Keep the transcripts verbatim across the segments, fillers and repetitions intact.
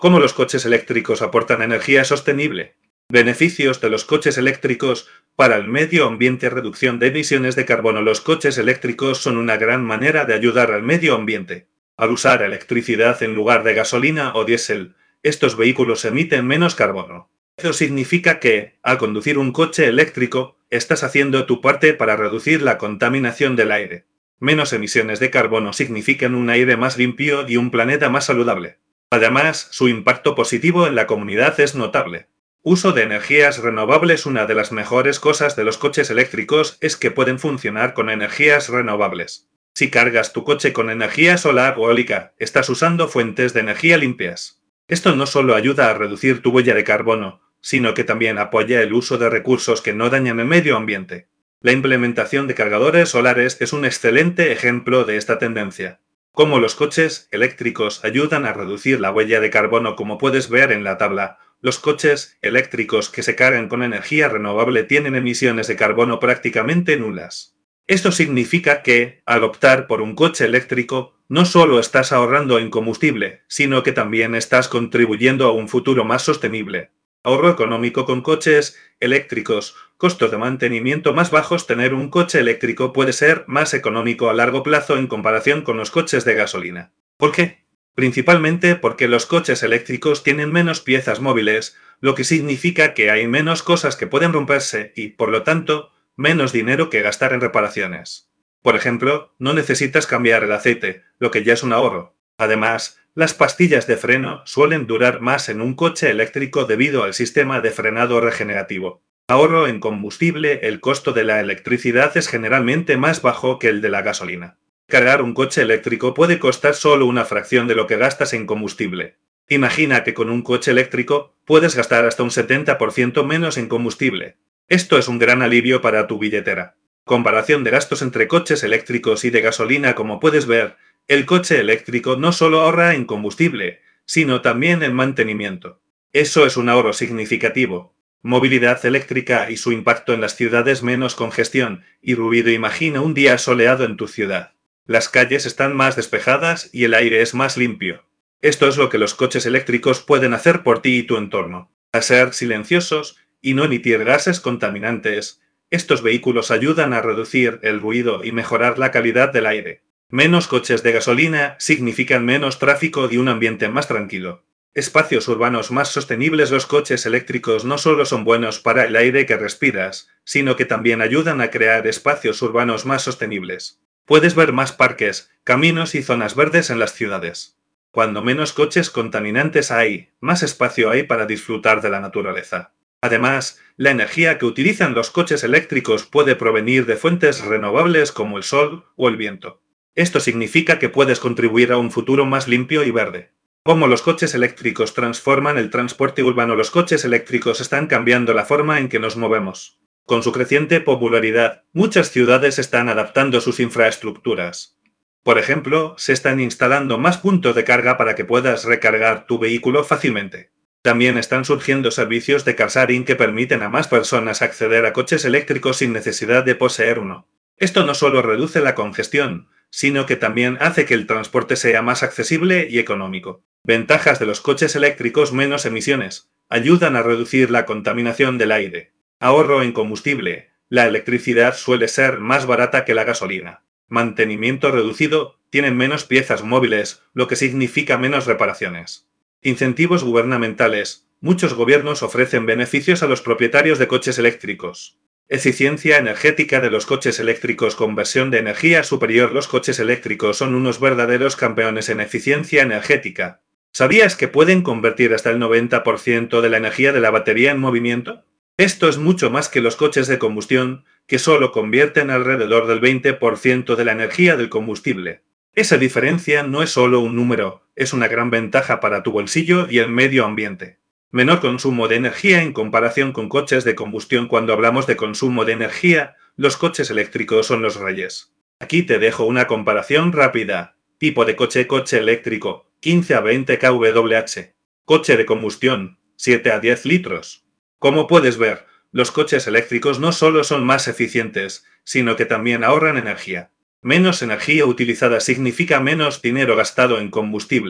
¿Cómo los coches eléctricos aportan energía sostenible? Beneficios de los coches eléctricos para el medio ambiente. Reducción de emisiones de carbono. Los coches eléctricos son una gran manera de ayudar al medio ambiente. Al usar electricidad en lugar de gasolina o diésel, estos vehículos emiten menos carbono. Eso significa que, al conducir un coche eléctrico, estás haciendo tu parte para reducir la contaminación del aire. Menos emisiones de carbono significan un aire más limpio y un planeta más saludable. Además, su impacto positivo en la comunidad es notable. Uso de energías renovables. Una de las mejores cosas de los coches eléctricos es que pueden funcionar con energías renovables. Si cargas tu coche con energía solar o eólica, estás usando fuentes de energía limpias. Esto no solo ayuda a reducir tu huella de carbono, sino que también apoya el uso de recursos que no dañan el medio ambiente. La implementación de cargadores solares es un excelente ejemplo de esta tendencia. Cómo los coches eléctricos ayudan a reducir la huella de carbono. Como puedes ver en la tabla, los coches eléctricos que se cargan con energía renovable tienen emisiones de carbono prácticamente nulas. Esto significa que, al optar por un coche eléctrico, no solo estás ahorrando en combustible, sino que también estás contribuyendo a un futuro más sostenible. Ahorro económico con coches eléctricos. Costos de mantenimiento más bajos. Tener un coche eléctrico puede ser más económico a largo plazo en comparación con los coches de gasolina. ¿Por qué? Principalmente porque los coches eléctricos tienen menos piezas móviles, lo que significa que hay menos cosas que pueden romperse y, por lo tanto, menos dinero que gastar en reparaciones. Por ejemplo, no necesitas cambiar el aceite, lo que ya es un ahorro. Además, las pastillas de freno suelen durar más en un coche eléctrico debido al sistema de frenado regenerativo. Ahorro en combustible. El costo de la electricidad es generalmente más bajo que el de la gasolina. Cargar un coche eléctrico puede costar solo una fracción de lo que gastas en combustible. Imagina que con un coche eléctrico puedes gastar hasta un setenta por ciento menos en combustible. Esto es un gran alivio para tu billetera. Comparación de gastos entre coches eléctricos y de gasolina. Como puedes ver, el coche eléctrico no solo ahorra en combustible, sino también en mantenimiento. Eso es un ahorro significativo. Movilidad eléctrica y su impacto en las ciudades. Menos congestión y ruido. Imagina un día soleado en tu ciudad. Las calles están más despejadas y el aire es más limpio. Esto es lo que los coches eléctricos pueden hacer por ti y tu entorno. Al ser silenciosos y no emitir gases contaminantes, estos vehículos ayudan a reducir el ruido y mejorar la calidad del aire. Menos coches de gasolina significan menos tráfico y un ambiente más tranquilo. Espacios urbanos más sostenibles. Los coches eléctricos no solo son buenos para el aire que respiras, sino que también ayudan a crear espacios urbanos más sostenibles. Puedes ver más parques, caminos y zonas verdes en las ciudades. Cuando menos coches contaminantes hay, más espacio hay para disfrutar de la naturaleza. Además, la energía que utilizan los coches eléctricos puede provenir de fuentes renovables como el sol o el viento. Esto significa que puedes contribuir a un futuro más limpio y verde. ¿Cómo los coches eléctricos transforman el transporte urbano? Los coches eléctricos están cambiando la forma en que nos movemos. Con su creciente popularidad, muchas ciudades están adaptando sus infraestructuras. Por ejemplo, se están instalando más puntos de carga para que puedas recargar tu vehículo fácilmente. También están surgiendo servicios de car sharing que permiten a más personas acceder a coches eléctricos sin necesidad de poseer uno. Esto no solo reduce la congestión, sino que también hace que el transporte sea más accesible y económico. Ventajas de los coches eléctricos: menos emisiones, ayudan a reducir la contaminación del aire. Ahorro en combustible, la electricidad suele ser más barata que la gasolina. Mantenimiento reducido, tienen menos piezas móviles, lo que significa menos reparaciones. Incentivos gubernamentales, muchos gobiernos ofrecen beneficios a los propietarios de coches eléctricos. Eficiencia energética de los coches eléctricos. Conversión de energía superior. Los coches eléctricos son unos verdaderos campeones en eficiencia energética. ¿Sabías que pueden convertir hasta el noventa por ciento de la energía de la batería en movimiento? Esto es mucho más que los coches de combustión, que solo convierten alrededor del veinte por ciento de la energía del combustible. Esa diferencia no es solo un número, es una gran ventaja para tu bolsillo y el medio ambiente. Menor consumo de energía en comparación con coches de combustión. Cuando hablamos de consumo de energía, los coches eléctricos son los reyes. Aquí te dejo una comparación rápida. Tipo de coche: coche eléctrico, quince a veinte kilowatt. Coche de combustión, siete a diez litros. Como puedes ver, los coches eléctricos no solo son más eficientes, sino que también ahorran energía. Menos energía utilizada significa menos dinero gastado en combustible.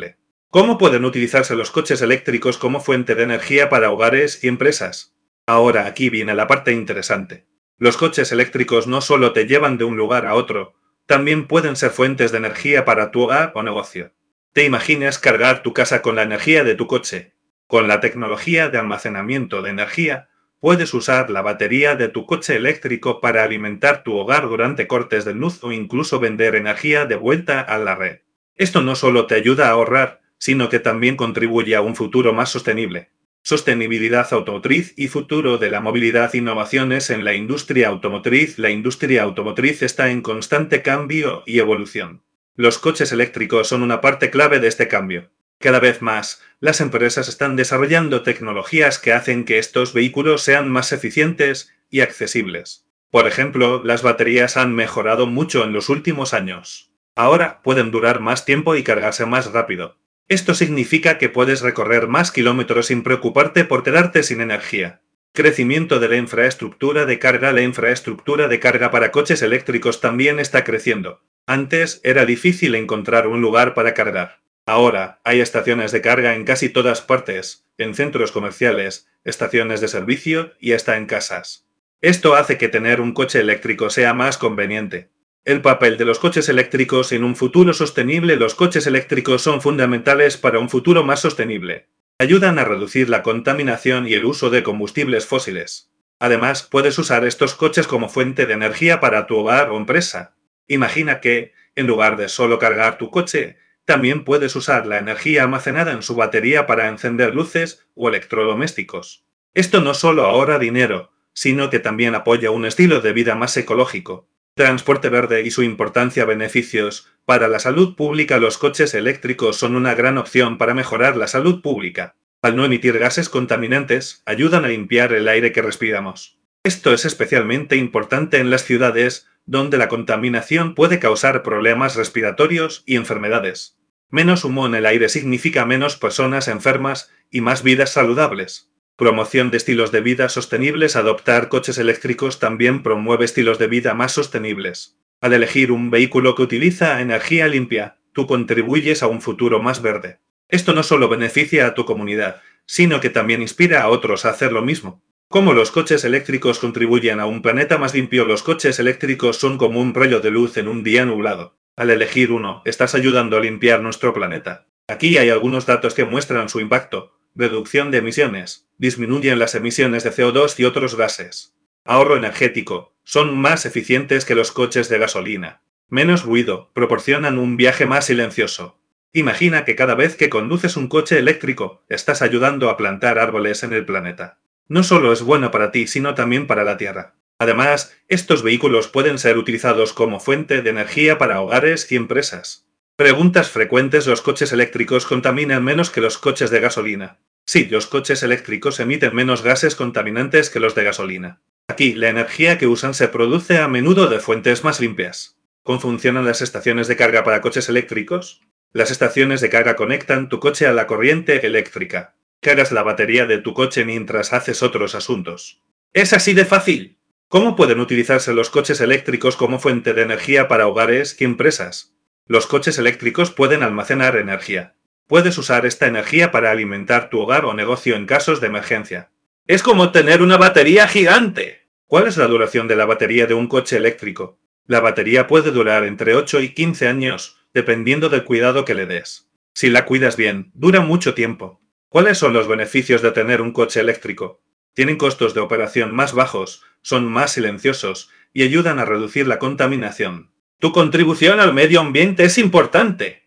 ¿Cómo pueden utilizarse los coches eléctricos como fuente de energía para hogares y empresas? Ahora aquí viene la parte interesante. Los coches eléctricos no solo te llevan de un lugar a otro, también pueden ser fuentes de energía para tu hogar o negocio. ¿Te imaginas cargar tu casa con la energía de tu coche? Con la tecnología de almacenamiento de energía, puedes usar la batería de tu coche eléctrico para alimentar tu hogar durante cortes de luz o incluso vender energía de vuelta a la red. Esto no solo te ayuda a ahorrar, sino que también contribuye a un futuro más sostenible. Sostenibilidad automotriz y futuro de la movilidad. Innovaciones en la industria automotriz. La industria automotriz está en constante cambio y evolución. Los coches eléctricos son una parte clave de este cambio. Cada vez más, las empresas están desarrollando tecnologías que hacen que estos vehículos sean más eficientes y accesibles. Por ejemplo, las baterías han mejorado mucho en los últimos años. Ahora pueden durar más tiempo y cargarse más rápido. Esto significa que puedes recorrer más kilómetros sin preocuparte por quedarte sin energía. Crecimiento de la infraestructura de carga. La infraestructura de carga para coches eléctricos también está creciendo. Antes era difícil encontrar un lugar para cargar. Ahora hay estaciones de carga en casi todas partes, en centros comerciales, estaciones de servicio y hasta en casas. Esto hace que tener un coche eléctrico sea más conveniente. El papel de los coches eléctricos en un futuro sostenible. Los coches eléctricos son fundamentales para un futuro más sostenible. Ayudan a reducir la contaminación y el uso de combustibles fósiles. Además, puedes usar estos coches como fuente de energía para tu hogar o empresa. Imagina que, en lugar de solo cargar tu coche, también puedes usar la energía almacenada en su batería para encender luces o electrodomésticos. Esto no solo ahorra dinero, sino que también apoya un estilo de vida más ecológico. Transporte verde y su importancia. Beneficios. Para la salud pública. Los coches eléctricos son una gran opción para mejorar la salud pública. Al no emitir gases contaminantes, ayudan a limpiar el aire que respiramos. Esto es especialmente importante en las ciudades, donde la contaminación puede causar problemas respiratorios y enfermedades. Menos humo en el aire significa menos personas enfermas y más vidas saludables. Promoción de estilos de vida sostenibles. Adoptar coches eléctricos también promueve estilos de vida más sostenibles. Al elegir un vehículo que utiliza energía limpia, tú contribuyes a un futuro más verde. Esto no solo beneficia a tu comunidad, sino que también inspira a otros a hacer lo mismo. ¿Cómo los coches eléctricos contribuyen a un planeta más limpio? Los coches eléctricos son como un rayo de luz en un día nublado. Al elegir uno, estás ayudando a limpiar nuestro planeta. Aquí hay algunos datos que muestran su impacto. Reducción de emisiones. Disminuyen las emisiones de C O dos y otros gases. Ahorro energético. Son más eficientes que los coches de gasolina. Menos ruido. Proporcionan un viaje más silencioso. Imagina que cada vez que conduces un coche eléctrico, estás ayudando a plantar árboles en el planeta. No solo es bueno para ti, sino también para la Tierra. Además, estos vehículos pueden ser utilizados como fuente de energía para hogares y empresas. Preguntas frecuentes. ¿Los coches eléctricos contaminan menos que los coches de gasolina? Sí, los coches eléctricos emiten menos gases contaminantes que los de gasolina. Aquí, la energía que usan se produce a menudo de fuentes más limpias. ¿Cómo funcionan las estaciones de carga para coches eléctricos? Las estaciones de carga conectan tu coche a la corriente eléctrica. Cargas la batería de tu coche mientras haces otros asuntos. ¡Es así de fácil! ¿Cómo pueden utilizarse los coches eléctricos como fuente de energía para hogares y empresas? Los coches eléctricos pueden almacenar energía. Puedes usar esta energía para alimentar tu hogar o negocio en casos de emergencia. ¡Es como tener una batería gigante! ¿Cuál es la duración de la batería de un coche eléctrico? La batería puede durar entre ocho y quince años, dependiendo del cuidado que le des. Si la cuidas bien, dura mucho tiempo. ¿Cuáles son los beneficios de tener un coche eléctrico? Tienen costos de operación más bajos, son más silenciosos y ayudan a reducir la contaminación. Tu contribución al medio ambiente es importante.